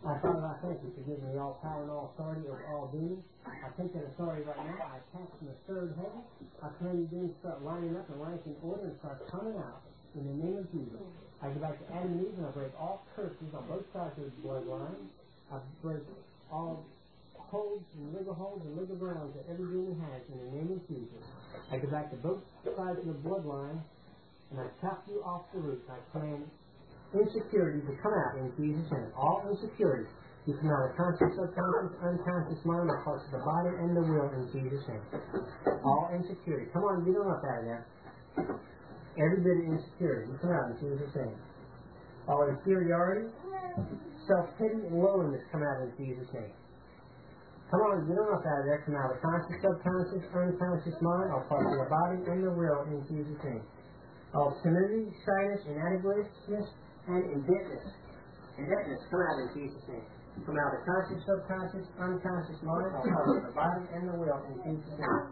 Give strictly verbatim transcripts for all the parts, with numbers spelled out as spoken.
I Father, I thank you for giving me all power and all authority over all demons. I take that authority right now. I attach from the third heaven. I command you demons to start lining up and lining in order and start coming out in the name of Jesus. I go back to Adam and Eve and I break all curses on both sides of the bloodline. I break all holds and legal holds and legal grounds that every demon has in the name of Jesus. I go back to both sides of the bloodline and I chop you off the roots. I command insecurity to come out in Jesus' name. All insecurity. You come out of conscious, subconscious, unconscious mind, or parts of the body and the will in Jesus' name. All insecurity. Come on, get on up out of there. Every bit of insecurity. You come out in Jesus' name. All inferiority, self-pity, and lowliness come out in Jesus' name. Come on, get on up out of there. Come out of conscious, subconscious, unconscious mind, or parts of the body and the will in Jesus' name. All timidity, shyness, inadequateness, and indebtedness. Indebtedness, come out in Jesus' name. Come out of the conscious, subconscious, unconscious mind, or part of the body and the will in Jesus' name.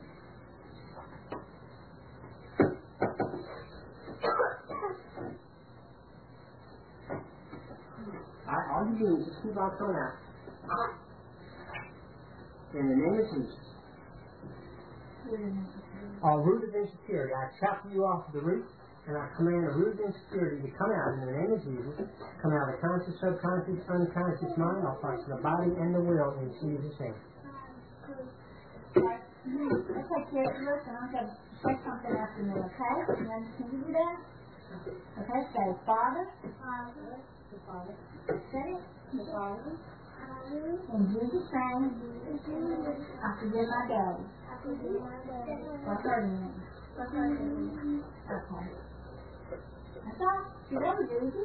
Alright, all you do is just keep on coming out. In the name of Jesus. All root of insecurity, I chop you off the root. And I command a root of insecurity to come out in the name of Jesus. Come out of the conscious, subconscious, unconscious mind, all parts of the body and the will in Jesus' name. Okay, Karen, listen, I'm going to say something after me, okay? You understand you do that? Okay, say, Father. Father. The Father. Say it. The Father. In Jesus' name, I forgive my daddy. I forgive my daddy. For hurting me. For hurting me. Okay. That's all. You know it's easy.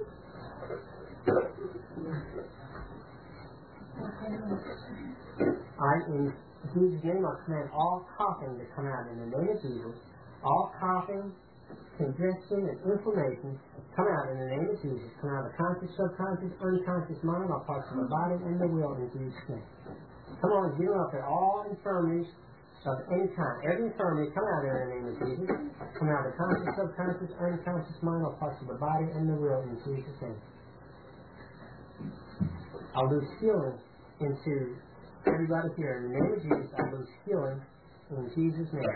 I, in Jesus' name, I command all coughing to come out in the name of Jesus. All coughing, congestion, and inflammation come out in the name of Jesus. Come out of the conscious, subconscious, unconscious mind, all parts of the body and the will in Jesus' name. Come on, get up there. All infirmities of any kind. Every infirmity, come out there in the name of Jesus. Come out of the conscious, subconscious, unconscious mind, all parts of the body and the will in Jesus' name. I'll lose healing into everybody here. In the name of Jesus, I'll lose healing in Jesus' name.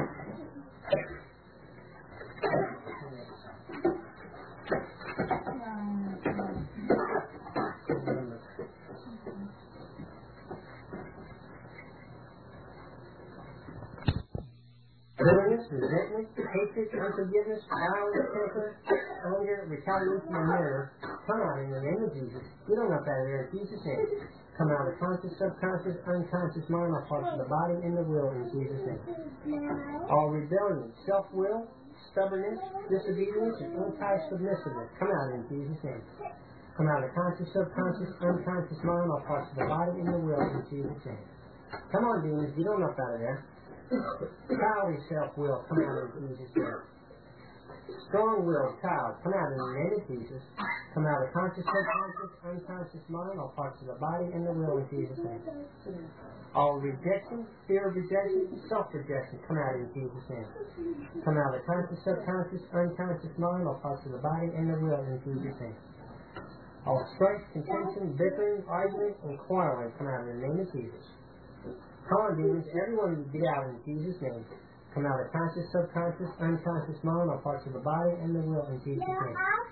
Bitterness, resentment, hatred, unforgiveness, violence, temper, anger, retaliation, and murder come out in the name of Jesus. Get on up out of there in Jesus' name. Come out of the conscious, subconscious, unconscious mind, all parts of the body and the will in Jesus' name. All rebellion, self-will, stubbornness, disobedience, and anti-submissiveness come out in Jesus' name. Come out of the conscious, subconscious, unconscious mind, all parts of the body and the will in Jesus' name. Come on, demons, get on up out of there. Childish self-will, come out in Jesus' name. Strong-willed child, come out in the name of Jesus. Come out of conscious, subconscious, unconscious mind, all parts of the body and the will in Jesus' name. All rejection, fear of rejection, self-rejection, come out in Jesus' name. Come out of conscious, subconscious, unconscious mind, all parts of the body and the will in Jesus' name. All strife, contention, bickering, argument, and quarreling, come out in the name of Jesus. Come on, demons, everyone get out in Jesus' name. Come out of conscious, subconscious, unconscious mind, all parts of the body and the will in Jesus' name.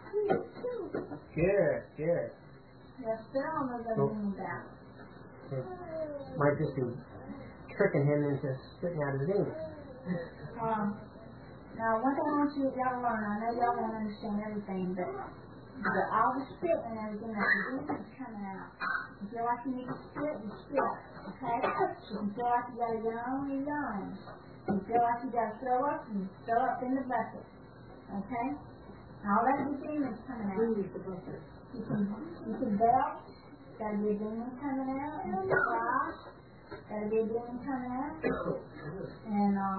Good, good. Yes, still on the demons out. It might just be tricking him into spitting out his demons. Um, now, one thing I want you y'all to learn, I know y'all won't understand everything, but the, all the spit and everything, that the demons is coming out. You feel like you need to spit, you spit. Okay? If you feel like you got to yawn, you yawn. If you feel like you got to throw up, you throw up in the bucket. Okay? All that good demons coming out. You can, you can belt, got to be a demon coming out. You can cry, got to be a demon coming out. And um,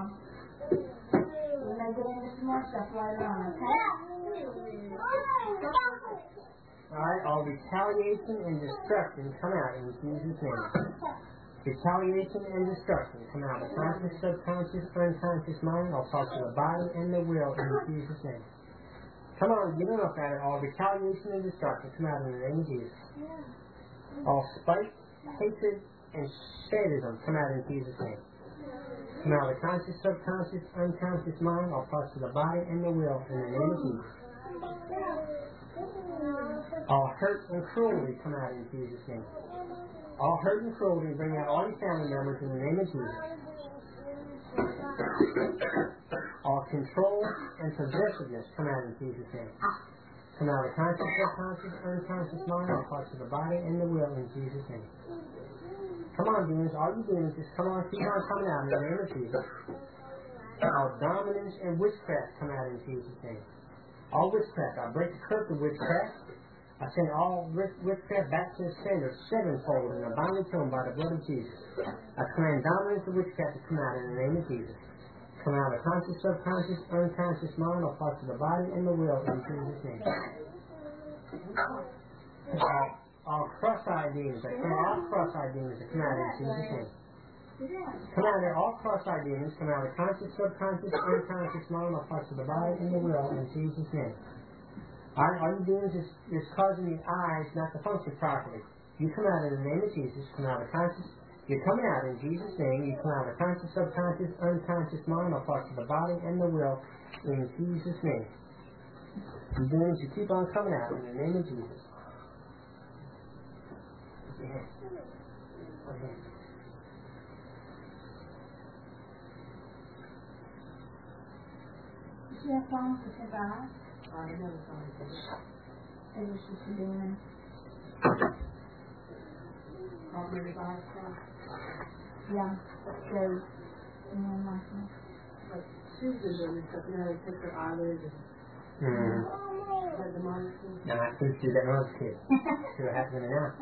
we may get into some more stuff later on, okay? Alright, all retaliation and destruction come out in Jesus' name. Retaliation and destruction come out of the conscious, subconscious, unconscious mind, all parts of the body and the will in Jesus' name. Come on, get on up at it. All retaliation and destruction come out in the name of Jesus. All spite, hatred, and sadism come out in Jesus' name. Come out of the conscious, subconscious, unconscious mind, all parts of the body and the will, in the name of Jesus. All hurt and cruelty come out in Jesus' name. All hurt and cruelty, bring out all your family members in the name of Jesus. All control and possessiveness come out in Jesus' name. Come out of the conscious, subconscious, unconscious mind, all parts of the body and the will, in Jesus' name. Come on, demons, all you demons, just come on, keep on coming out in the name of Jesus. All dominance and witchcraft come out in Jesus' name. All witchcraft, I break the curse of witchcraft. I send all witchcraft back to the sender sevenfold and I bind it to them by the blood of Jesus. I command dominance and witchcraft to come out in the name of Jesus. Come out of the conscious, subconscious, unconscious mind, all parts of the body and the will, in Jesus' name. All, all cross-eyed demons, I command all cross-eyed demons to come out in Jesus' name. Come out of there, all cross-eyed demons, come out of the conscious, subconscious, unconscious mind, all parts of the body and the will, in Jesus' name. All, all you demons is, is causing the eyes not to function properly. You come out in the name of Jesus, come out of the conscious, you're coming out in Jesus' name, you come out of the conscious, subconscious, unconscious mind, all parts of the body and the will, in Jesus' name. You demons, you keep on coming out in the name of Jesus. Yeah. Okay. She has songs to take out. I never saw it. It was just a demon. Already by itself. Yeah. So, you know, like that. But Susan really took, you know, they took her eyelids and Mm. had the monster. No, I think she did that when I was a kid. See what happens to me now.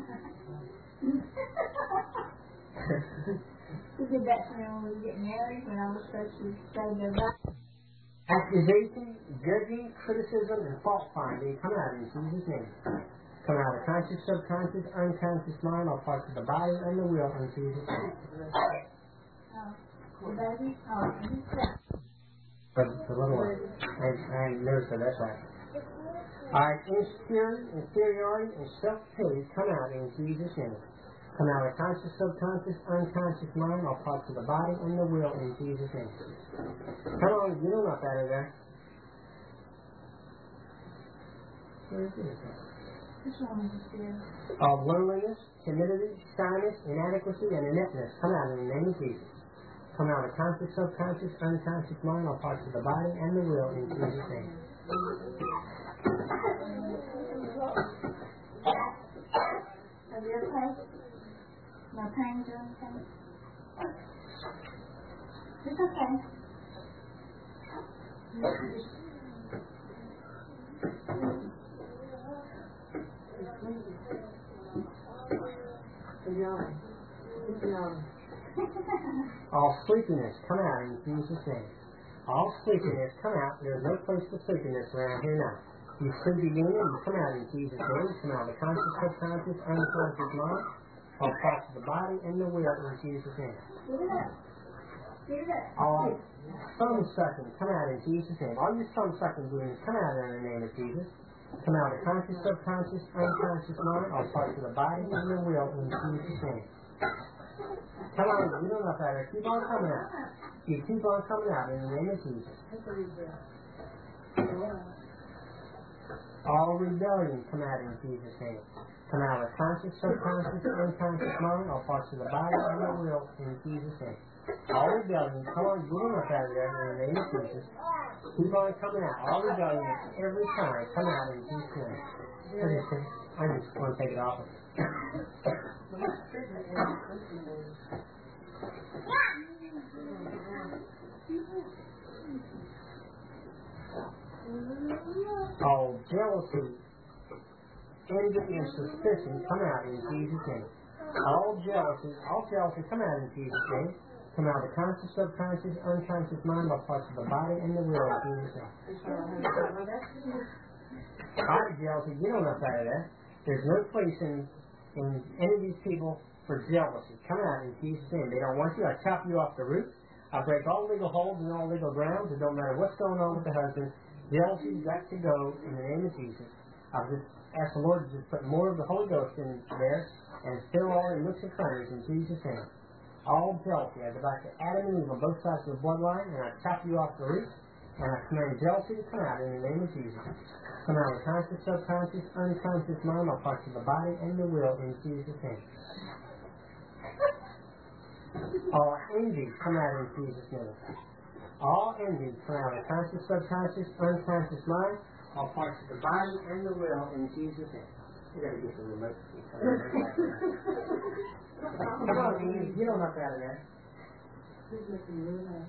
She did that to me when we were getting married, when I was supposed to say goodbye. Accusation, judging, criticism, and fault finding come out in Jesus' name. Come out of conscious, subconscious, unconscious mind, all parts of the body and the will, in Jesus' name. Oh, the baby? Oh, The, the little one. I, I noticed that, that's right. Alright, insecurity, inferiority, and self-pity come out in Jesus' name. Come out of conscious, subconscious, unconscious mind, all parts of the body and the will, in Jesus' name. Come on, get them up out of there. Where is it? which one is this? All loneliness, timidity, shyness, inadequacy, and ineptness come out in the name of Jesus. Come out of conscious, subconscious, unconscious mind, all parts of the body and the will, in Jesus' name. Are you okay? No pains or anything? It's okay. All sleepiness come out in Jesus' name. All sleepiness come out. There's no place for sleepiness around here now. You sleepy demon, you come out in Jesus' name. You come out of the conscious, subconscious, unconscious mind, all parts of the body and the will, in Jesus' name. All thumb sucking come out in Jesus' name. All your thumb sucking demons come out in the name of Jesus. Come out of the conscious, subconscious, unconscious mind, all parts of the body and the will, in Jesus' name. Come on, you don't know if that. Keep on coming out. You keep on coming out in the name of Jesus. All rebellion come out in Jesus' name. Come out of the conscious, subconscious, unconscious mind, all parts of the body and the will, in Jesus' name. All rebellion, come on, get them up out of there in the name of Jesus. Keep on coming out. All rebellion, every time, come out in Jesus' name. I just, I just want to take it off. All jealousy, envy, and suspicion come out in Jesus' name. All jealousy, all jealousy come out in Jesus' name. Come out of the conscious, subconscious, unconscious mind, all parts of the body and the will, in Jesus' name. All jealousy, get on up out of there. There's no place in, in any of these people for jealousy. Come out in Jesus' name. They don't want you. I chop you off the root. I break all legal holds and all legal grounds. It don't matter what's going on with the husband. Jealousy's got to go in the name of Jesus. I'll just ask the Lord to just put more of the Holy Ghost in there and fill all their nooks and corners in Jesus' name. All jealousy, I go back to Adam and Eve on both sides of the bloodline, and I chop you off the roots, and I command jealousy to come out in the name of Jesus. Come out of the conscious, subconscious, unconscious mind, all parts of the body and the will in Jesus' name. All envy, come out in Jesus' name. All envy, come out of the conscious, subconscious, unconscious mind, all parts of the body and the will in Jesus' name. We gotta get some remote. Come on, Eve, get on up out of there. He's making me laugh.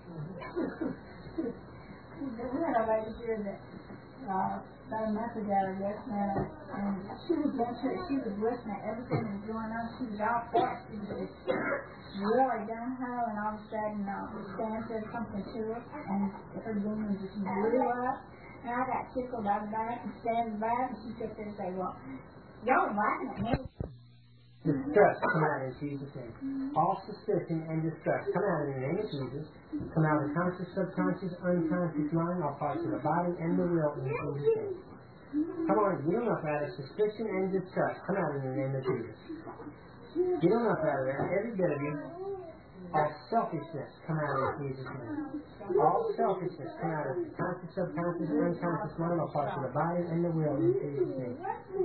We had a lady here that uh, about a month ago, yes, ma'am, and she was into it. She was listening to everything that was going on. She was all for it. She was really gung ho, and all of a sudden, uh, Stan said something to her, and her demon just blew up. And I got tickled out of back and stand back, and she sat there and say, "Well, y'all are laughing at me." Distrust, come out in Jesus' name. All suspicion and distrust, come out in the name of Jesus. Come out of the conscious, subconscious, unconscious mind, all parts of the body and the will in Jesus' name. Come on, get on up out of suspicion and distrust, come out in the name of Jesus. Get on up out of there, every bit of you. All selfishness, come out in Jesus' name. All selfishness, come out of the conscious, subconscious, unconscious mind, all parts of the body and the will in Jesus' name.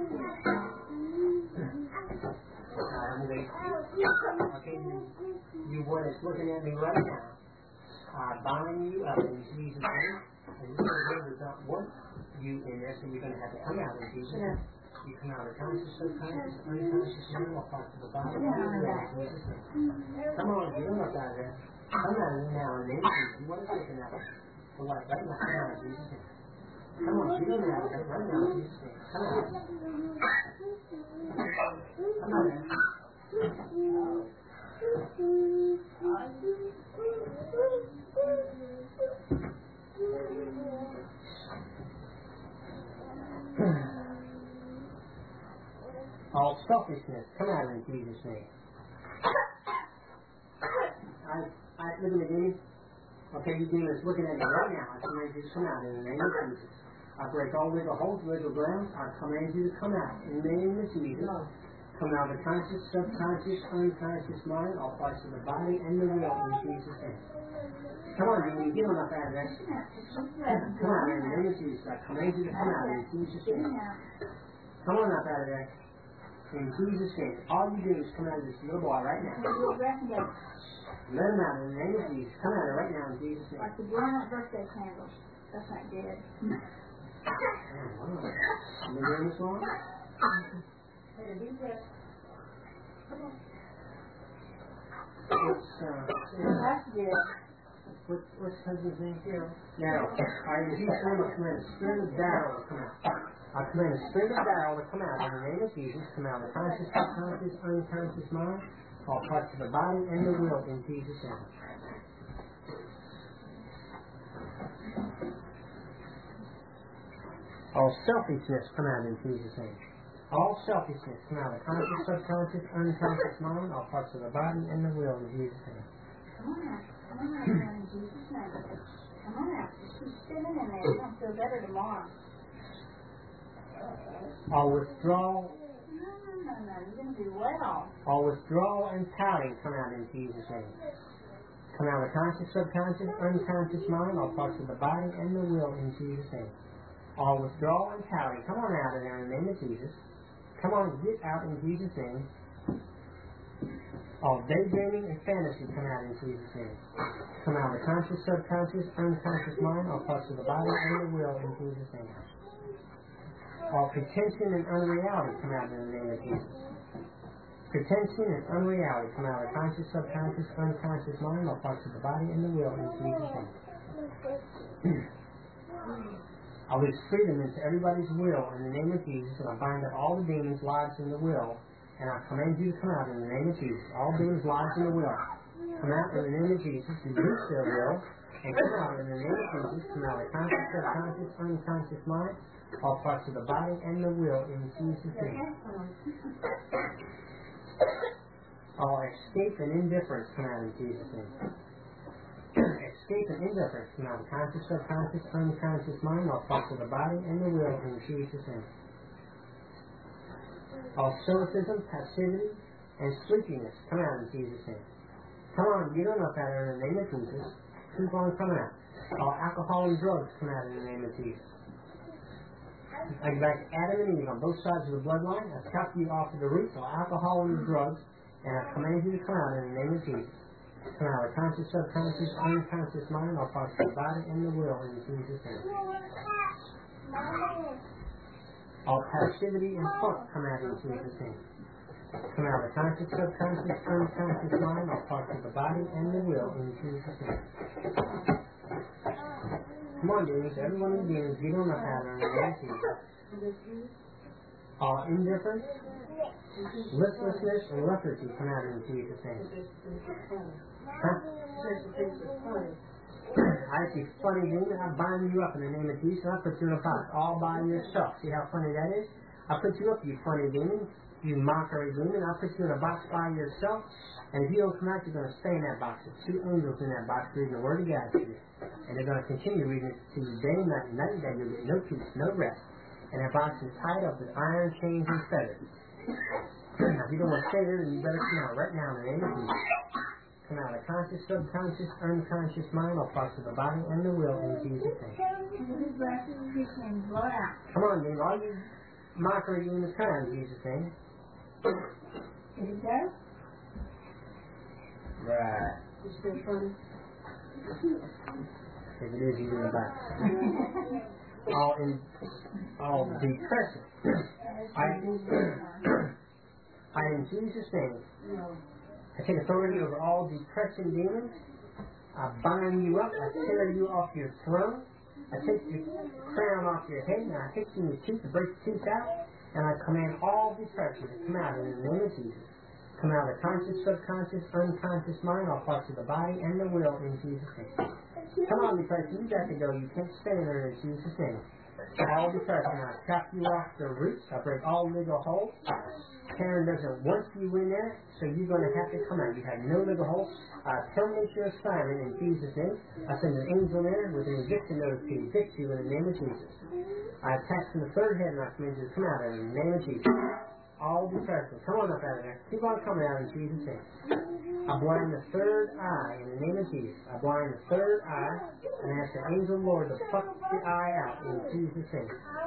Um, they, okay, you, you one is looking at me right now. I bind you up in Jesus' name, and you does not want you in there, so you're going to have to come out in Jesus' name. You come out of conscious, subconscious, unconscious mind, all parts of the body, and the will in Jesus' name. Come on, get them up out of there. Come out now in the name of Jesus. You want to take them out. So what? Right now, come out in Jesus' name. Come on, get them out of there. Right now in Jesus' name. Come out. Come on in. All selfishness, come out in Jesus' name. I, I, look at me, Dean. Okay, you demons looking at me right now. I command you to come out in the name of Jesus. I break all legal holds, legal grounds. I command you to come out in the name of Jesus. Come out of the conscious, subconscious, unconscious mind, all parts of the body and the will in Jesus' name. Come on, Dean, get on up out of there. Come out in the name of Jesus. I command you to come out in Jesus' name. Come on up out of there. In Jesus' name. All you do is come out of this little boy right now. Let him out in the name of Jesus. Come out of it right now in Jesus' name. Like the giant birthday candles. That's not good. Oh, wow. Have you been doing this long? Better be good. What's, uh, That's good. what, what's husband's name here? Now, I in Jesus' name, I command a spirit of Darrell to come out. I command a spirit of Darrell to come out in the name of Jesus. Come out of the conscious, subconscious, unconscious mind, all parts of the body and the will in Jesus' name. All selfishness come out in Jesus' name. All selfishness come out of the conscious, subconscious, unconscious mind, all parts of the body and the will in Jesus' name. Come on out. Come on out in Jesus' name. Come on out. Just keep spinning in there. You're going to feel better tomorrow. All withdrawal. No, no, no, no. You're going to do well. All withdrawal and pouting come out in Jesus' name. Come out of the conscious, subconscious, unconscious mind, all parts of the body and the will in Jesus' name. All withdrawal and pouting, come on out of there in the name of Jesus. Come on, get out in Jesus' name. All daydreaming and fantasy come out in Jesus' name. Come out of the conscious, subconscious, unconscious mind, all parts of the body and the will in Jesus' name. All pretension and unreality come out in the name of Jesus. Pretension and unreality come out of the conscious, subconscious, unconscious mind, all parts of the body and the will in Jesus' name. I release freedom into everybody's will in the name of Jesus, and I bind up all the demons lodged in the will, and I command you to come out in the name of Jesus. All demons lodged in the will, come out in the name of Jesus, reduce their will, and come out in the name of Jesus. Come out of the conscious, subconscious, unconscious mind, all parts of the body and the will in Jesus' name. All escape and indifference come out in Jesus' name. Escape and indifference come out of the conscious, subconscious, unconscious mind, all parts of the body and the will in Jesus' name. All stoicism, passivity, and sleepiness. Come out in Jesus' name. Come on, get on up out of there in the name of Jesus. Keep on coming out. All alcohol and drugs come out in the name of Jesus. I go back to Adam and Eve on both sides of the bloodline. I cut you off of the roots, all alcohol and drugs, and I command you to come out in the name of Jesus. Come out of conscious, subconscious, unconscious mind, all parts of the body and the will in Jesus' name. All passivity and funk come out in Jesus' name. Come out of the conscious, subconscious, unconscious mind, all parts of the body and the will in Jesus' name. Come on, demons. Every one of the demons, get on the pattern in the name of Jesus. All indifference, listlessness, and lethargy come out in Jesus' name. Huh? I see funny demon. I bind you up in the name of Jesus. I put you in a box all by yourself. See how funny that is? I put you up, you funny demon. You mockery demon. I put you in a box by yourself. And if you don't come out, you're going to stay in that box. There's two angels in that box reading the Word of God to you. And they're going to continue reading it to you day and night. Night and day, you'll get no peace, no rest. And that box is tied up with iron chains and fetters. Now, if you don't want to stay there, then you better come out right now in the name of Jesus. Come out of conscious, subconscious, unconscious mind, all parts of the body and the will in Jesus' name. Come on, demon. All you mockery demons, come out in Jesus' name. Did it go? Right. You still funny? If it is, you do the box. all in, all depression. I, I, in Jesus' name, I take authority over all depression demons. I bind you up. I tear you off your throne. I take your crown off your head, and I hit you in your teeth to break the teeth out. And I command all depression to come out in the name of Jesus. Come out of the conscious, subconscious, unconscious mind, all parts of the body and the will in Jesus' name. Come on, depression, you got to go. You can't stay there in Jesus' name. All depression, I chop you off the roots. I break all legal holds. Karen doesn't want you in there, so you're going to have to come out. You have no legal hold. I terminate your assignment in Jesus' name. I send an angel in there with an eviction notice to evict you in the name of Jesus. I attach from the third head and I command you to come out in the name of Jesus. All depression, come on up out of there. Keep on coming out in Jesus' name. I blind the third eye in the name of Jesus. I blind the third eye and I ask the angel Lord to pluck the eye out in Jesus' name.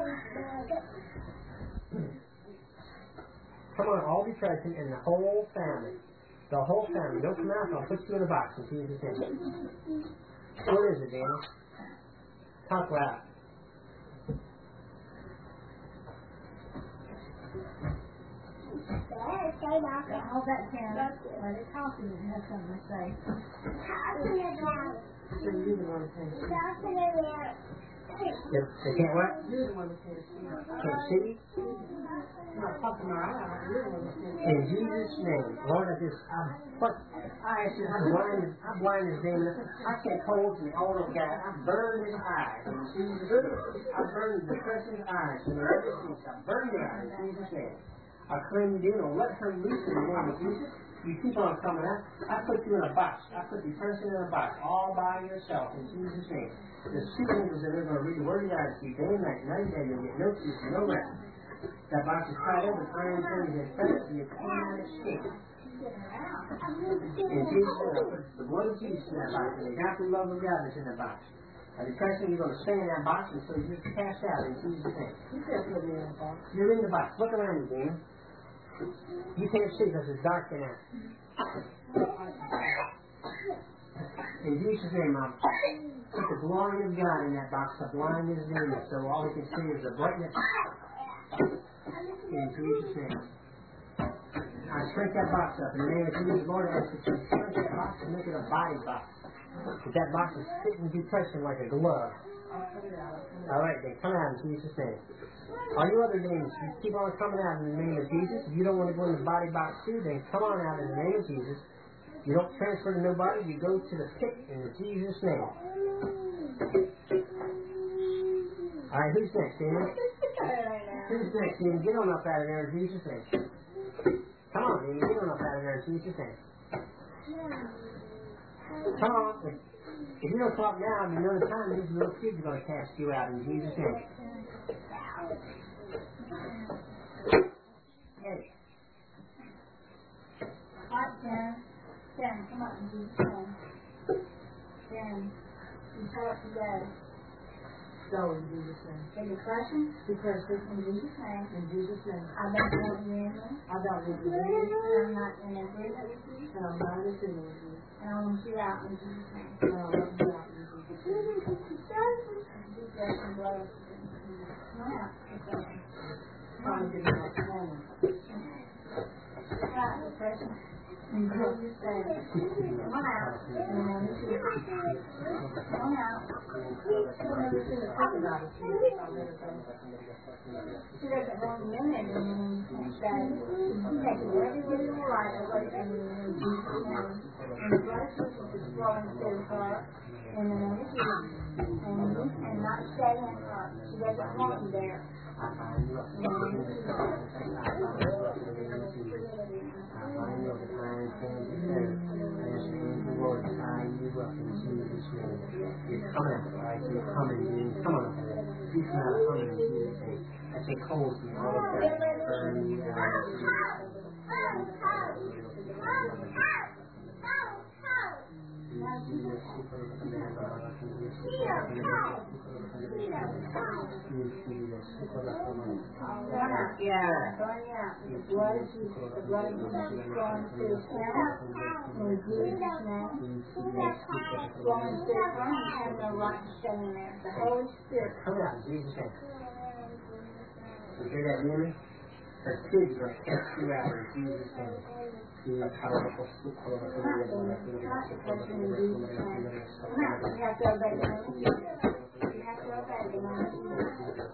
Come on, all depression in the whole family. The whole family. Don't come out, I'll put you in a box in Jesus' name. What is it, Danny? Talk loud. Hold that down. Let it talk to you and have something to say. So you're the one that can't see. They, they can't what? You're the one that can't see. Can't see? I'm not talking my eye. You're the one that can't see. In Jesus' name, Lord, I just, I, what, I ask you, I blind, I blind this demon. I take hold of the old guy. I burn his eyes. In Jesus' name, I burn the depression's eyes. In the name of Jesus, I burn your eyes. In Jesus' name, I claim you and let her loose in the name of Jesus. You keep on coming out. I put you in a box. I put the person in a box all by yourself in Jesus' name. The two angels that are going to read the Word of God to you day and night, night and day. You'll get no peace, no rest. That box is tied up with iron chains and fetters, and you cannot escape. In Jesus' name, I put the blood of Jesus in that box, and the agape love of God is in that box. And the person, you're going to stay in that box until you're cast out in Jesus' name. You can't put me in a box. You're in the box. Look around you, Dean. You can't see because it's dark in there. In Jesus' name, I put the glory of God in that box to blind his demons, so all he can see is the brightness. In Jesus' name. I shrink that box up in the name of Jesus. Lord, I ask that you shrink that box and make it a body box. But that box is fitting depression like a glove. All right, then come out in Jesus' name. All you other demons, you keep on coming out in the name of Jesus. If you don't want to go in the body box too, then come on out in the name of Jesus. You don't transfer to nobody. You go to the pit in Jesus' name. All right, who's next, demon? Who's next, demon? Get on up out of there in Jesus' name. Come on, demon. Get on up out of there in Jesus' name. Come on. If, if you don't come up now, then another time these little kids are going to cast you out in Jesus' name. Hey. Sharon, come up in Jesus' name. Sharon, you tell it to go. Go in Jesus' name. The depression, Depression. in Jesus' name. In Jesus' name. I don't want you in me. I don't want you in And me. I'm not in agreement with you. And I'm not in agreement with you. And I want you out in Jesus' name. And I want you out in Jesus' name. Deep breath and blow. Come on out. Okay. Trying to get me out of home. Right, depression. In Jesus' name. Come on out. In the name of Jesus. Come on out. Never seen a talk about it. She doesn't want you in there doing anything. So you take it everywhere you like away from you in Jesus' name. And the blood of Jesus is flowing through her in the name of Jesus. And you and not stay in her. She doesn't want you there. I bind you up in the name of Jesus. I bind you up in the name of Jesus. I bind you up in the iron hand of Satan. I ask the angel Lord to bind you up in Jesus' name. You're coming out, right? You're coming, you're coming up there. You come out coming in Jesus' name. I take hold of you, all of that, burn you Yeah. Burn out. The blood of Jesus. The blood of Jesus is flowing through his hand. In Jesus' name. Flowing through her. You have no right to stay in there. The Holy Spirit. Come out in Jesus' name. You hear that, Mary? Her kids are going to catch you out in Jesus' name. You have to obey the name. You have to obey the name.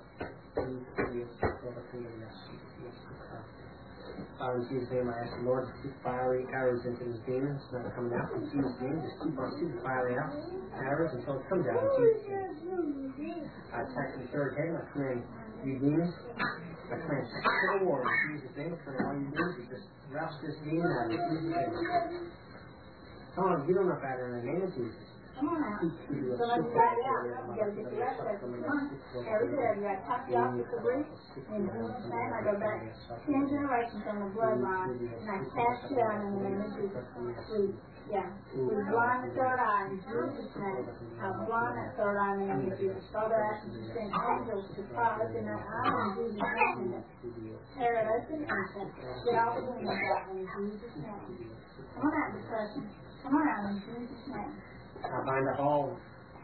Father, in Jesus' name, I ask the Lord to shoot fiery arrows into these demons. It's not coming out in Jesus' name. Just keep on shooting fiery out arrows until it comes out in Jesus' name. I attack the third head. I command you demons. I command civil war in Jesus' name. For all you do is just rouse this demon out in Jesus' name. Come on, get on up out of in the name of Jesus. Come on out. So let's get it out. You gotta get the rest of it. Come on. Every day, you gotta top you off with the brief. In Jesus' name, I go back ten generations on the bloodline, and I cast you out in the name of Jesus. We, yeah. We blind the third eye in Jesus' name. I blind that third eye in the name of Jesus. Father, I ask you to send angels to pry open that eye in Jesus' name. Tear it open and get all the demons out in Jesus' name. Come on out, depression. Come on out in Jesus' name. I bind up all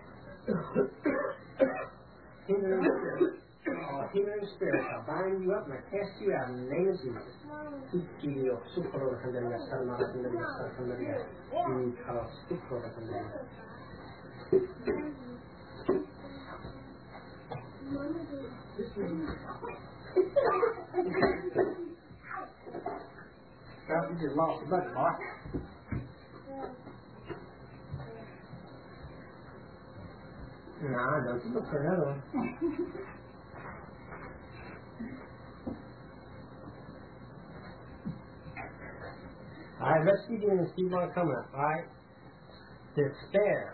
hindering spirits, all hindering spirits. I bind you up and I cast you out in the name of Jesus. Well, you just lost the budget, boy. No, don't you look for another one. Alright, let's keep doing this. Keep on coming up. Alright? Despair.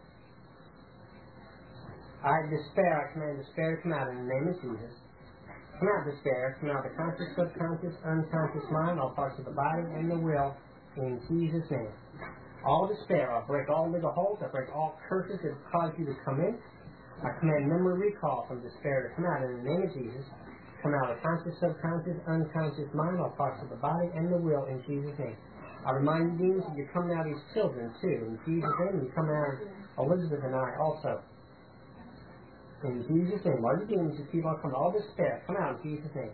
Alright, despair. I command despair to come out in the name of Jesus. Come out, despair. Come out the conscious, subconscious, unconscious mind, all parts of the body and the will, in Jesus' name. All despair. I'll break all legal holds. I break all curses that have caused you to come in. I command memory recall from despair to come out in the name of Jesus. Come out of conscious, subconscious, unconscious mind, all parts of the body and the will, in Jesus' name. I remind you, demons, that you're coming out of these children, too. In Jesus' name, you come out of Elizabeth and I also. In Jesus' name. All you demons, just keep on coming. All despair, come out in Jesus' name.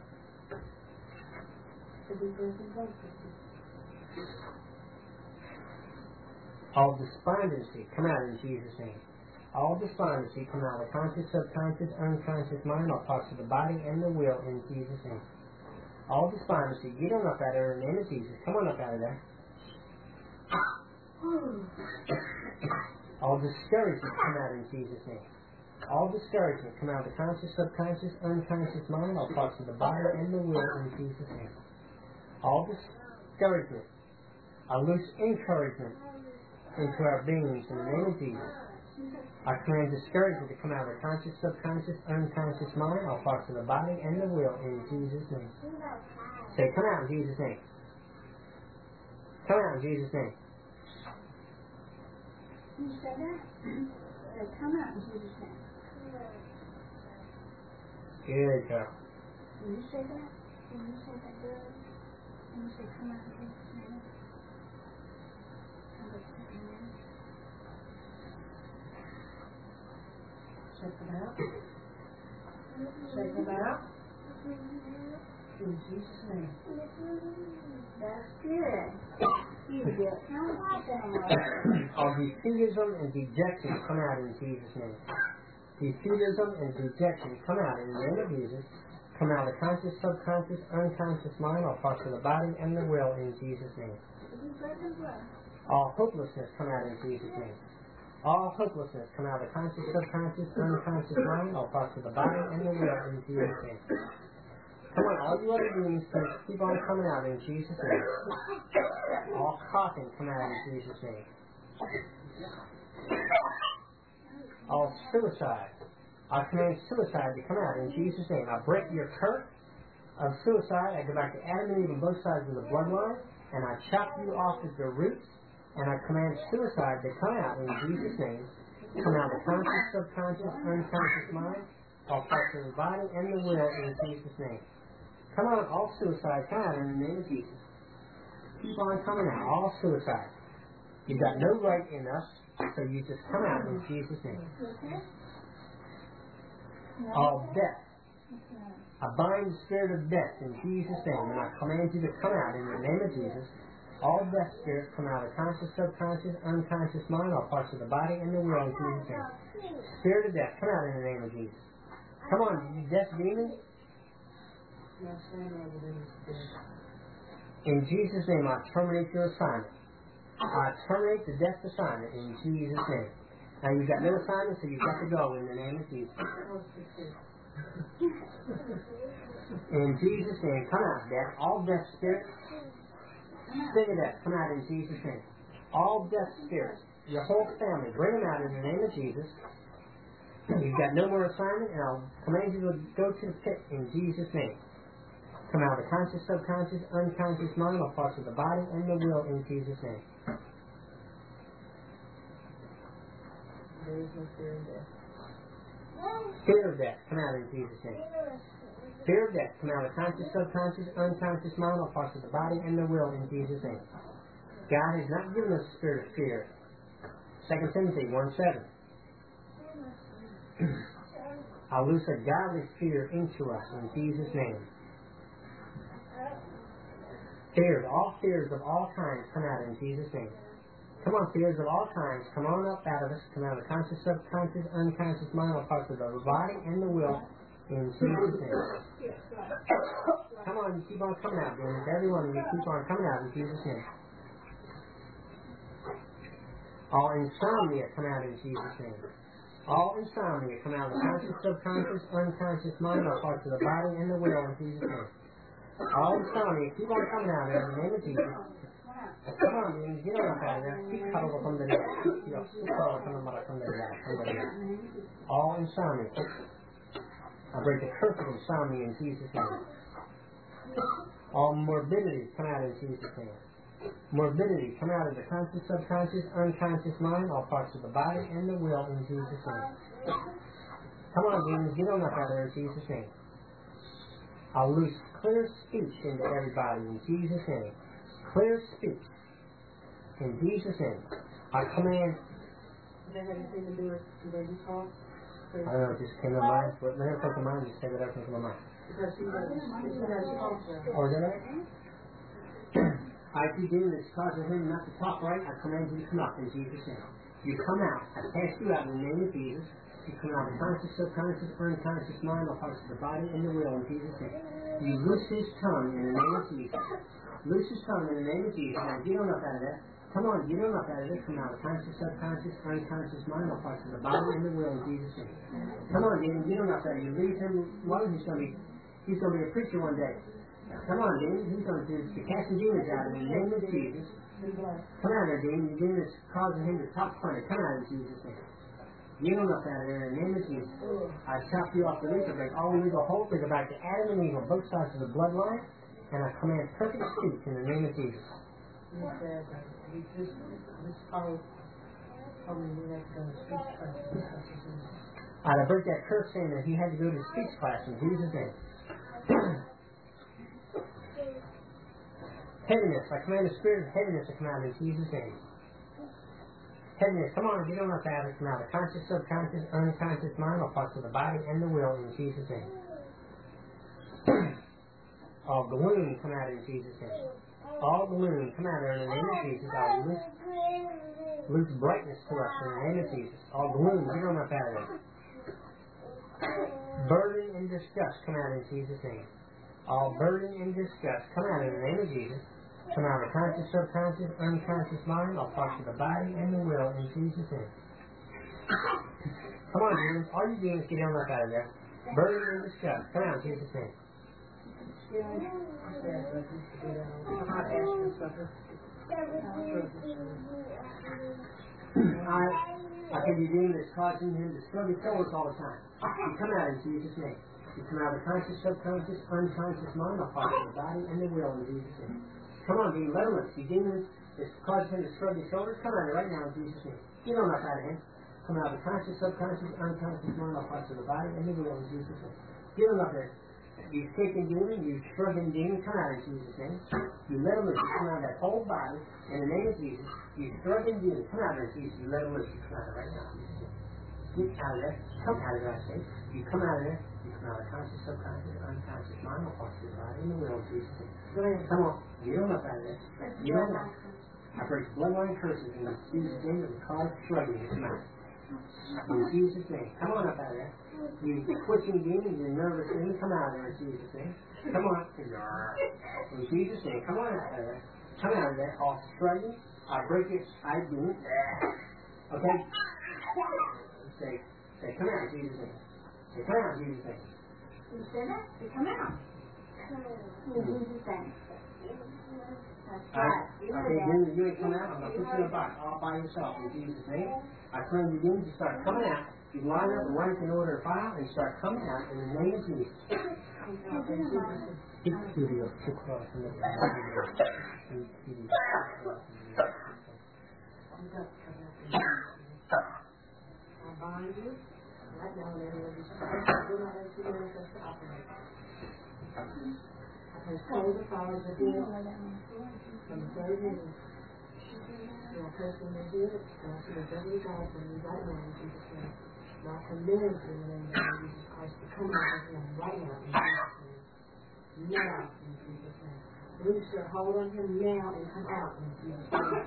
All despondency, come out in Jesus' name. All despondency, come out of the conscious, subconscious, unconscious mind, all parts of the body and the will, in Jesus' name. All despondency, get on up out of there in the name of Jesus. Come on up out of there. All discouragement, come out in Jesus' name. All discouragement, come out of the conscious, subconscious, unconscious mind, all parts of the body and the will, in Jesus' name. All discouragement, I loose encouragement into our beings in the name of Jesus. I command discouragement to come out of the conscious, subconscious, unconscious mind, all parts of the body and the will, in Jesus' name. Say, come out in Jesus' name. Come out in Jesus' name. Can you say that? Say, come out in Jesus' name. Good girl. Can you say that? Can you say that, girl? Can you say, come out in Jesus' name? Check it out. Check it out. In Jesus' name. That's good. You get counseling. All defeatism and dejection come out in Jesus' name. Defeatism and dejection come out in the name of Jesus. Come out of the conscious, subconscious, unconscious mind, all parts of the body and the will in Jesus' name. All hopelessness come out in Jesus' name. All hopelessness come out of the conscious, subconscious, unconscious mind, all parts of the body and the will in Jesus' name. Come on, all you other demons keep on coming out in Jesus' name. All coughing come out in Jesus' name. All suicide. I command suicide to come out in Jesus' name. I break your curse of suicide. I go back to Adam and Eve on both sides of the bloodline, and I chop you off at the roots, and I command suicide to come out in Jesus' name. Come out of the conscious, subconscious, unconscious mind, all parts of the body and the will in Jesus' name. Come on, all suicide, come out in the name of Jesus. Keep on coming out, all suicide. You've got no right in us, so you just come out in Jesus' name. All death. I bind the spirit of death in Jesus' name, and I command you to come out in the name of Jesus. All death spirits come out of conscious, subconscious, unconscious mind, all parts of the body and the will in Jesus' name. Spirit of death, come out in the name of Jesus. Come on, you death demons. In Jesus' name, I terminate your assignment. I terminate the death assignment in Jesus' name. Now, you've got no assignment, so you've got to go in the name of Jesus. In Jesus' name, come out, death. All death spirits, sting of death, come out in Jesus' name. All death spirits, your whole family, bring them out in the name of Jesus. You've got no more assignment, and I'll command you to go to the pit in Jesus' name. Come out of the conscious, subconscious, unconscious mind, all parts of the body and the will in Jesus' name. There is no fear of death. Fear of death, come out in Jesus' name. Fear of death, come out of the conscious, subconscious, unconscious mind, all parts of the body and the will in Jesus' name. God has not given us a spirit of fear. Second Timothy one seven. I'll loose a godly fear into us in Jesus' name. Fears, all fears of all kinds come out in Jesus' name. Come on, fears of all kinds, come on up out of us, come out of the conscious, subconscious, unconscious mind, all parts of the body and the will in Jesus' name. Come on, you keep on coming out, demons. Every one of you keep on coming out in Jesus' name. All insomnia come out in Jesus' name. All insomnia come out of the conscious, subconscious, unconscious mind, all parts of the body and the will in Jesus' name. All insomnia, keep on coming out in the name of Jesus. Come on, demons, get on up out of there. Keep cuddled up under there. Keep cuddled up under there. All insomnia. I break the curse of insomnia in Jesus' name. All morbidity come out in Jesus' name. Morbidity come out of the conscious, subconscious, unconscious mind, all parts of the body and the will in Jesus' name. Come on, demons, get on up out of there in Jesus' name. I'll loose clear speech into everybody in Jesus' name. Clear speech in Jesus' name. I command. Does that have anything to do with the baby talk? I don't know, it just came to my mind. But whenever it comes to mind, just say whatever comes to my mind. Because he has, he has talk. Oh, is that right? I see demon that's causing him not to talk right. I command you to come up in Jesus' name. You come out. I cast you out in the name of Jesus. You come out of the conscious, subconscious, unconscious mind, all parts of the body and the will in Jesus' name. You loose his tongue in the name of Jesus. Loose his tongue in the name of Jesus. Now get on up out of that. Come on, get on up out of this. Come out of the conscious, subconscious, unconscious mind, all parts of the body and the will in Jesus' name. Come on, demon, get on up out of you. Leave him alone. He's going to be, he's going to be a preacher one day. Come on, demon. He's going to be casting demons out in the name of Jesus. Come out there, demon. The demon is causing him to talk funny. Come out in Jesus' name. Get on up out of there in the name of Jesus. I chop you off the roots. I break all legal hope. We go back to Adam and Eve on both sides of the bloodline. And I command perfect speech in the name of Jesus. he said that he just, this probably, probably the next uh, speech class. All right, I break that curse saying that he had to go to speech class in Jesus' name. Heaviness, I command the spirit of heaviness to come out in Jesus' name. Heaviness, come on, get on up out of it, come out of conscious, subconscious, unconscious mind, all parts of the body and the will in Jesus' name. All gloom, come out in Jesus' name. All gloom, come out in the name of Jesus. I'll loose, loose brightness to us in the name of Jesus. All gloom, get on up out of it. Burden and disgust, come out in Jesus' name. All burden and disgust, come out in the name of Jesus. Come out of conscious, subconscious, unconscious mind, all parts of the body and the will in Jesus' name. Come on, demons. All you demons, get on up out of there. Burden and disgust, come out in Jesus' name. I, I can be demon that's causing him to struggle forward all the time. You come out in Jesus' name. You come out of the conscious, subconscious, unconscious mind, all parts of the body and the will in Jesus' name. Come on, be let him loose. You demons that's causing him to shrug his shoulders, come out of it right now in Jesus' name. Get on up out of him. Come out of the conscious, subconscious, unconscious mind, all parts of the body and the will in Jesus' name. Get on up there. You shaking demon, you shrugging demon, come out in Jesus' name. You let him loose. You come out of that whole body in the name of Jesus. You struggling demon, come out of there in Jesus. You let him loose. You come out of it right now in Jesus' name. Get out of there. Come out of there, I say. You come out of there. You come out of conscious, subconscious, unconscious mind, all parts of the body and the will in Jesus' name. Go ahead, come on. Get on up out of there. You know that. I break bloodline curses in Jesus' name that will cause shrugging to come out. In Jesus' name. Come on up out of there. You twitching demon, you nervous demon, come out of there in Jesus' name. Come on. In Jesus' name. Come on out of there. Come out of there. All struggling. I break it. I do it. Okay? Say, say, come out in Jesus' name. Say, come out in Jesus' name. You said that? Say, come out. In Jesus' name. That's right. You heard Okay, that. then you ain't come out. I'm going to put you in a box all by yourself in Jesus' name. I claim you demons to start coming out. You line up and rank in order of file and start coming out in the name of Jesus. Keep the studio too close and let I bind you right now in the name of Jesus Christ. I do not let you manifest to operate. I control the powers of evil from the very beginning. You are cursing the good, and I see the devil God from you right now in Jesus' name. Now I command you in the name of Jesus Christ to come out of him right now in Jesus' name. Now in Jesus' name. Loose your hold on him now and come out in Jesus' name.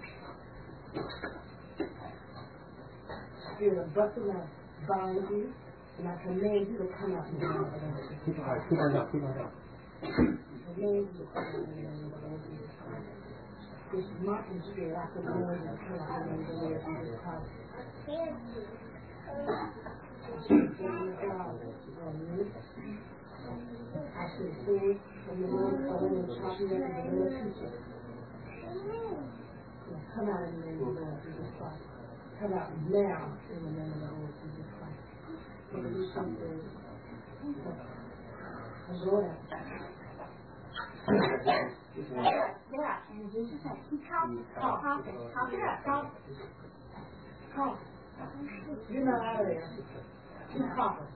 Spirit of busting, I bind you, and I command you to come out in the name of Jesus. Keep on, keep on up, keep on up. I command you to come out in the name of the Lord Jesus Christ. This mocking spirit, I command you to come out in the name of the Lord Jesus Christ. I should say from the Lord falling and chopping up the Lord teacher. Come out in the name of the Lord Jesus Christ. Come out now in the name of the Lord Jesus Christ. Can you do something? Go ahead. Yeah, in Jesus' name. Keep coughing. Cough. Cough it. Cough it up. Cough. Cough. You're not out of there. Keep coughing.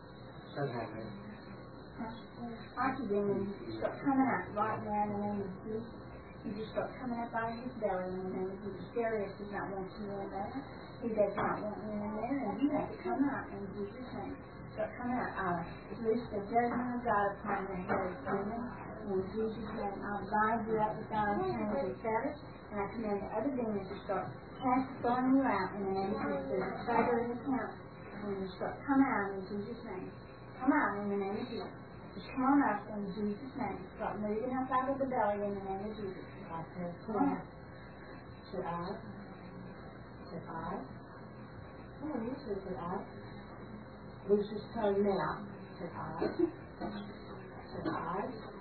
Aren't you doing? You start coming out right now in the name of Jesus. You just start coming up out of his belly in the name of Jesus. Darius does not want you in there. He does not want you in there, and you have to come out in Jesus' name. Start coming out. I loose the judgment of God upon your head, demon. In Jesus' name, I'll bind you up with our chains and fetters, and I command the other demons to start cast throwing you out in the name of Jesus. There's a feather in the count, and you start coming out in Jesus' name. Come out in the name of Jesus. Just come on up in Jesus' name. Start moving up out of the belly in the name of Jesus. I said, come on. Say I. Say I. Oh, you said say I. Lucius, tell you now. Say I. Say I.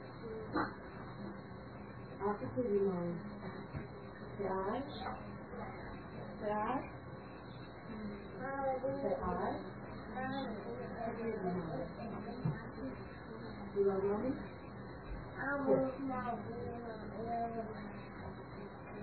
Opposite you mind. Say I. Say I. Say I. You love mommy?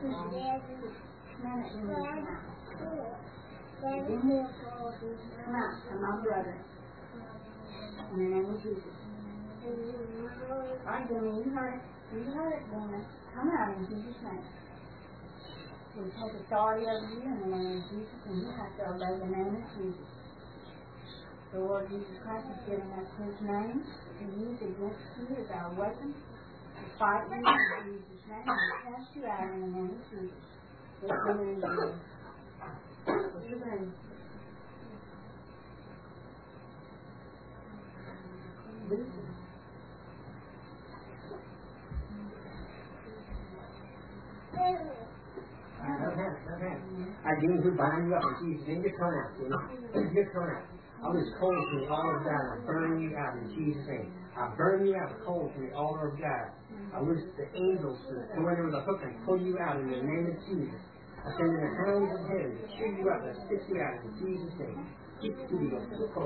Come out, I'm my brother. In the name of Jesus. All right, Damien, you heard it. You heard it, Damien. Come out in Jesus' name. We take authority over you in the name of Jesus, and you have to obey the name of Jesus. The Lord Jesus Christ has given us His name to use against you as our weapon to fight you in Jesus' name, and to cast you out in the name of Jesus. What's your name? What's your name? Listen. I demons who bind you up in Jesus' name, just come out, demon. Just come out. I was cold from the altar of God. I burn you out in Jesus' name. I burn you out cold from the altar of God. I wish the angels to go in there with a hook and pull you out in the name of Jesus. I send in the hounds of heaven to chew you up and spit you out in Jesus' name. Keep you up.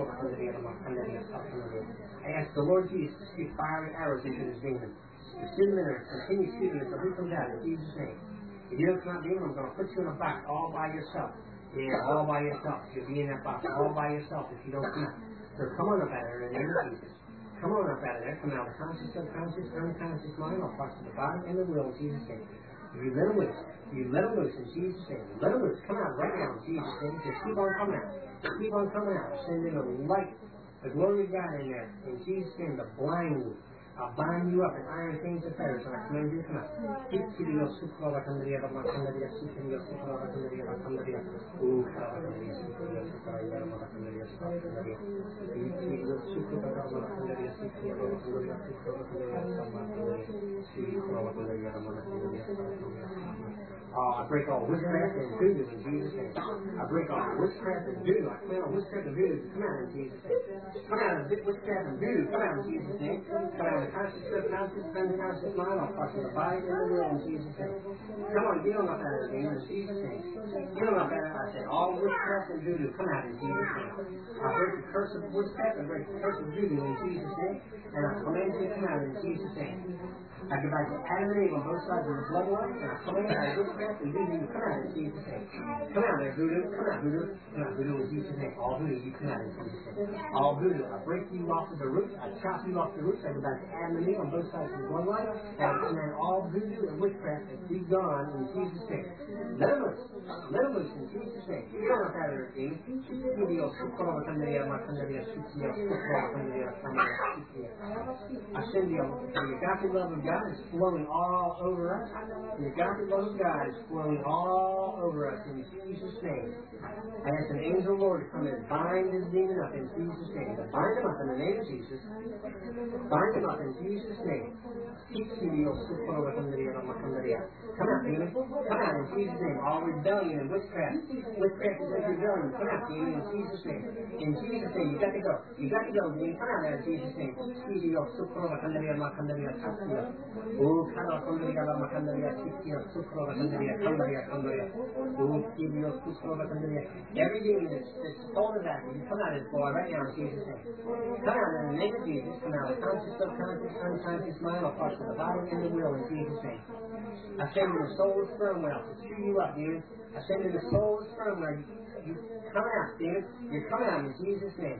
I ask the Lord Jesus to shoot fiery arrows into this demon. To shoot him in there, continue shooting until he comes out in Jesus' name. If you don't come out, demon, I'm going to put you in a box all by yourself. Yeah, all by yourself. You'll be in that box all by yourself if you don't come out. So come on up out of there in the name of Jesus. Come on up out of there. Come out of the conscious, subconscious, unconscious mind, all parts of the body and the will in Jesus' name. You let them loose. You let them loose in Jesus' name. Let them loose. Come out right now in Jesus' name. Just keep on coming out. Just keep on coming out. Send in the light, the glory of God in there. In Jesus' name, to blind you. I'll bind you up in iron chains of fetters, and I command you to come out. Keep to the super over from the other one, from the other, keep to the super over from the other, from the other. Ooh, from the other, super over from the other, from the other, from the other. Keep to the super over from the other, super over from the other, super over from the other, from the other. Super over from the other, from the other. Oh, I break all witchcraft and voodoo in Jesus' name. I break all witchcraft and voodoo. I command all witchcraft and voodoo to come out in Jesus' name. Come out of witchcraft and voodoo. Come out in Jesus' name. Come out of the conscious, subconscious, unconscious mind, all parts of the body and the will in Jesus' name. Come on, get on up out of the demon in Jesus' name. Get on up out of it. I said, all witchcraft and voodoo, come out in Jesus' name. I break the curse of witchcraft and break the curse of voodoo in Jesus' name. And I command you to come out in Jesus' name. I go back to Adam and Eve on both sides of the bloodline, and I command that witchcraft and voodoo to come out in Jesus' name. Come out there, voodoo. Come out, voodoo. Come out, voodoo in Jesus' name. All voodoo, you come out in Jesus' name. All voodoo. I break you off of the root. I chop you off the root. I go back to Adam and Eve on both sides of the bloodline, and I command all voodoo and witchcraft to be gone in Jesus' name. Let them loose. Let them loose in Jesus' name. You don't have to have it, demon. You be all shook over under the other, under the other, shook you up, shook over under the other, under the other. I send you, the agape love of God is flowing all over us. The agape love of God is flowing all over us in Jesus' name. I ask an angel Lord to come and bind this demon up in Jesus' name. Bind him up in the name of Jesus. Bind him up in Jesus' name. Keep the deal, come out, demon. Come out in Jesus' name. All rebellion and witchcraft. Witchcraft is like rebellion. Come out, demon, in Jesus' name. In Jesus' name, you got to go. You got to go, demon. Come out there in Jesus' name. Keep the deal, Oh, come out, demon. Every demon that's, that's hold of that, you come out of this boy right now in Jesus' name. Come out in the name of Jesus. Come out of conscious, subconscious, unconscious mind, all parts of the body and the will in Jesus' name. I send in the soul's sperm well to chew you up, demon. I send in the soul's sperm well. You, you come out, demon. You come out in Jesus' name.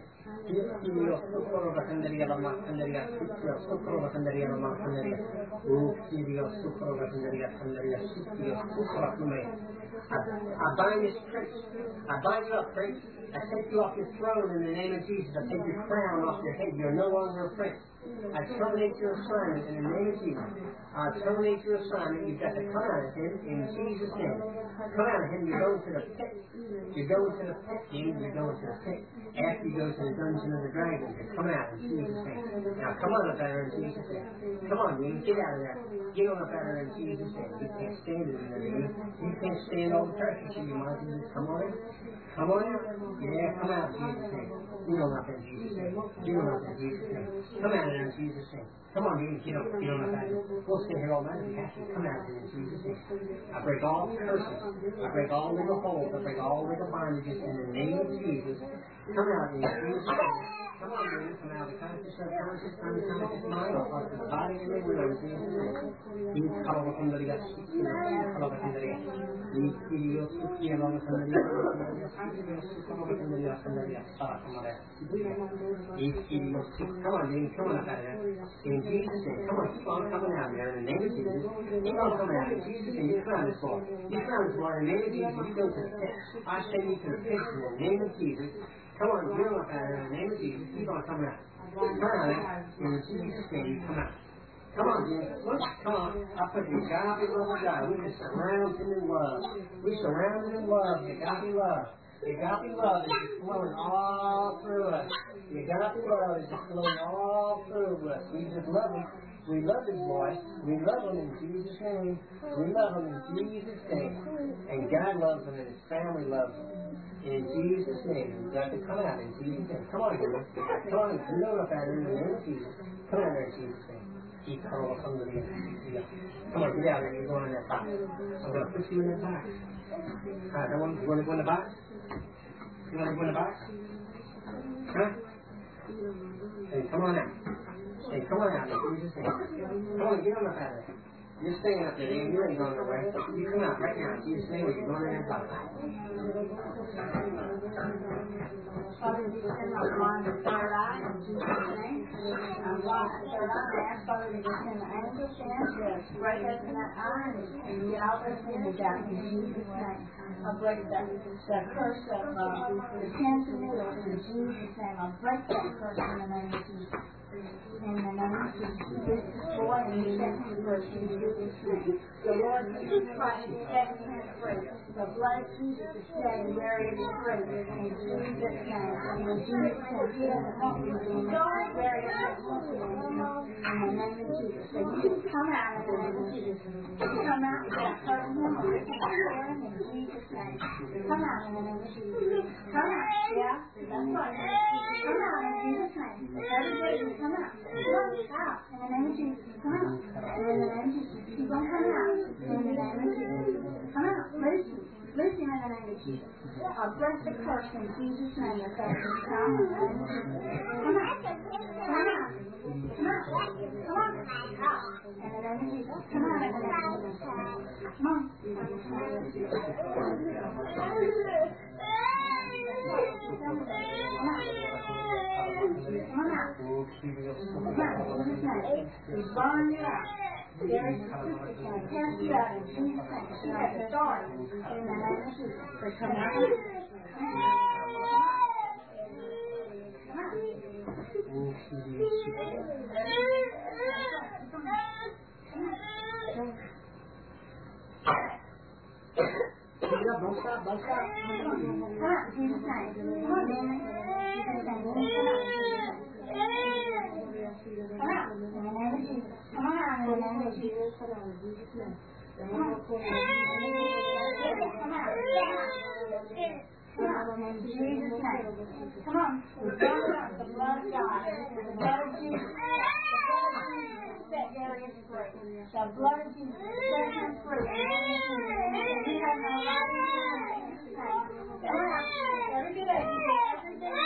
I, I bind this prince. I bind you up, prince. I take you off your throne in the name of Jesus. I take your crown off your head. You're no longer a prince. I terminate your assignment in the name of Jesus. I terminate your assignment. You've got to come out of him in Jesus' name. Come out of him. You're going to the pit. You're going to the pit, demon. You're going to the pit. After you go to the dungeon of the dragon, you come out in Jesus' name. Now come on up there in Jesus' name. Come on, demon. Get out of there. Get on up there in Jesus' name. You can't stand it in there, demon. You can't stand all the pressure. So you might just come on in. Come on out. Yeah, come out in Jesus' name. Get on up in Jesus' name. Get on up in Jesus' name. Come out in Jesus' name. Come on, demon. Get on, get on up out of here. We'll stay here all night if you have to. Come out in Jesus' name. I break all curses. I break all legal holds. I break all legal bondages in the name of Jesus. Come out in Jesus' name. Come on, demon. Come out of the conscious, subconscious, unconscious mind, all parts of the body and the will in Jesus' name. 이 카로가 손들이가 카로가 손들이가 이 길이요 숙기에 먹은 손들이가 카로가 손들이가 손들이가 살아 정말에 이 길이요 숙 come on being come on up out of there in Jesus name come on keep on coming out there in the name of Jesus keep on coming out in Jesus name you come out this floor you come out this floor in the name of Jesus you go to the pit I send you to the pit in the name of Jesus come on get on up out of there in the name of Jesus keep on coming out come out in Jesus name you come out. Come on, Jesus. Look, come on. I put the agape love of God. We just surround him in love. We surround him in love. The agape love. The agape love is just flowing all through us. The agape love is just flowing all through us. We just love him. We love his boy. We love him in Jesus' name. We love him in Jesus' name. And God loves him and his family loves him. In Jesus' name. We've got to come out in Jesus' name. Come on, Jesus. Come on. You know up out in the name of Jesus. Come out there in Jesus' name. Come on, get out there. You're going in that box. I'm going to put you in that box. All right, everyone, you want to go in the box? You want to go in the box? Huh? Hey, come on out. Hey, come on out there. Jesus' name. Come on, get on up out there. You're staying up there. You ain't going nowhere. You come out right now. Jesus' name, you're going in that box. Father, we send our mind to third eye in Jesus' name. I'm going to third eye and ask Father to send the angels in to break open that eye and get all those things out in Jesus' name. I break that the curse of uh, the pins and needles in Jesus' name. I break that curse in the name of Jesus. In the name of Jesus, this is boy and you set him free in Jesus' name. The Lord Jesus Christ is setting him free. The blood of Jesus is setting Mary free in Jesus' name. In Jesus' name, he doesn't want you to be Mary doesn't want you to be in the name of Jesus. So you just come out in the name of Jesus. Come out without hurting him or hurting him in Jesus' name. Come out in the name of Jesus. Come out, yeah, that's right. Come out in Jesus' name. Everybody come out. Come out in the name of Jesus. Come out. In the name of Jesus. Keep on coming out. In the name of Jesus. Come out. Loose you. Loose him in the name of Jesus. I'll break the curse in Jesus' name. If that's his come in the name of Jesus. Come out. Come out. Come out. Come on. Out. In the name of Jesus. Come out in the name of Jesus. Come on. Come out. He's burning you out. There is the sister can cast you out in Jesus' name. She has authority in the name of Jesus. So come out. Come out. Don't stop, don't stop. Come out in Jesus' name. Come on, Danny. Come out. Come out in the name of Jesus. Come on out in the name of Jesus. Come on. Come out. Come out in Jesus' name. Come on. We burn up the blood of God. The blood of Jesus. The blood of Jesus set Darius free. The blood of Jesus set him free. He has no right in Jesus' name. Come out. Every good day. Every day.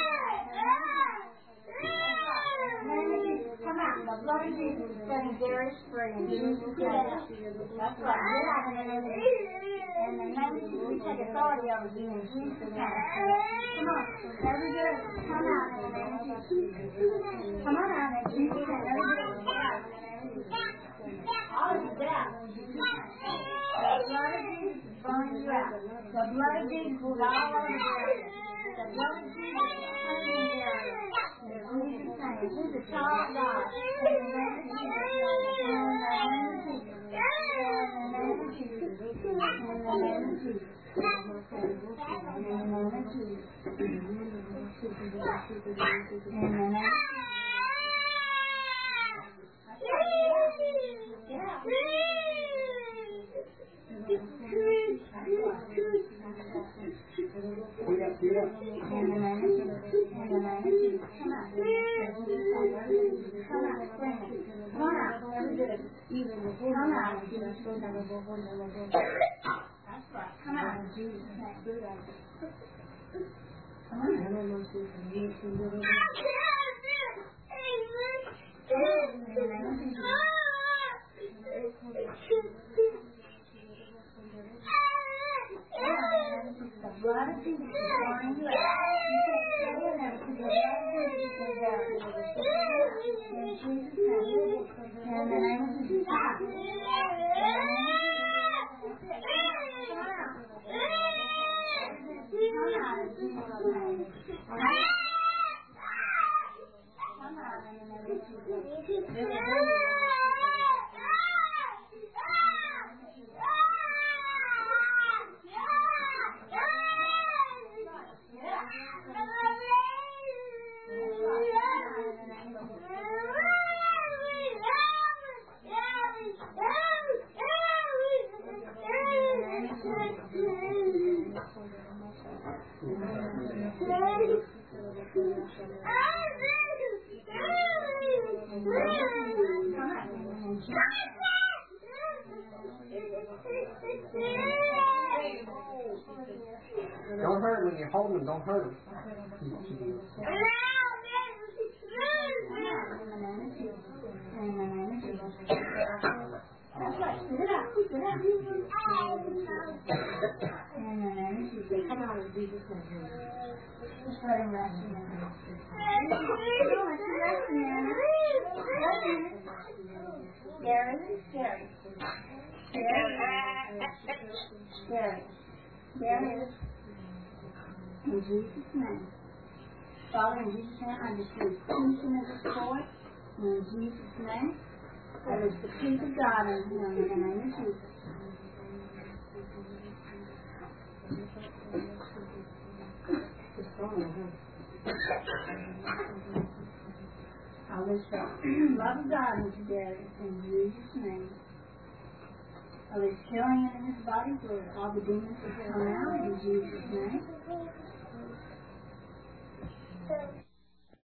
Come out. The blood of Jesus is setting Darius free in Jesus' name. That's right. Get out in the name of Jesus. In the name of Jesus, we take authority over you in Jesus' name. Come on. Every good, come out in the name of Jesus. Come on out in Jesus' name. Every good, come out in the name of Jesus. All of you get out in Jesus' name. The blood of Jesus is burning you out. The blood of Jesus is all over the area. The blood of Jesus is cleansing the area. In Jesus' name. He's a child of God. In the name of Jesus. In the name of Jesus. In the name of Jesus. In the name of Jesus. In the name of Jesus. In the name Come on. Jesus is calling you out. You can't stay in there because the blood of Jesus is there. In Jesus' name. In the name of Jesus. Don't hurt him when you're holding him. Don't hurt him. That's right. Spit it out. Spit it out. Come out in Jesus' name. Just let him rest in there. Come on, let him rest in there. Gary, Gary. Gary. Gary. In Jesus' name. Father, in Jesus' name, I just release peace in this boy. In Jesus' name. I release the peace of God in him in the name of Jesus. I release the love of God into Gary in Jesus' name. I release healing in his body where all the demons will come out in Jesus' name.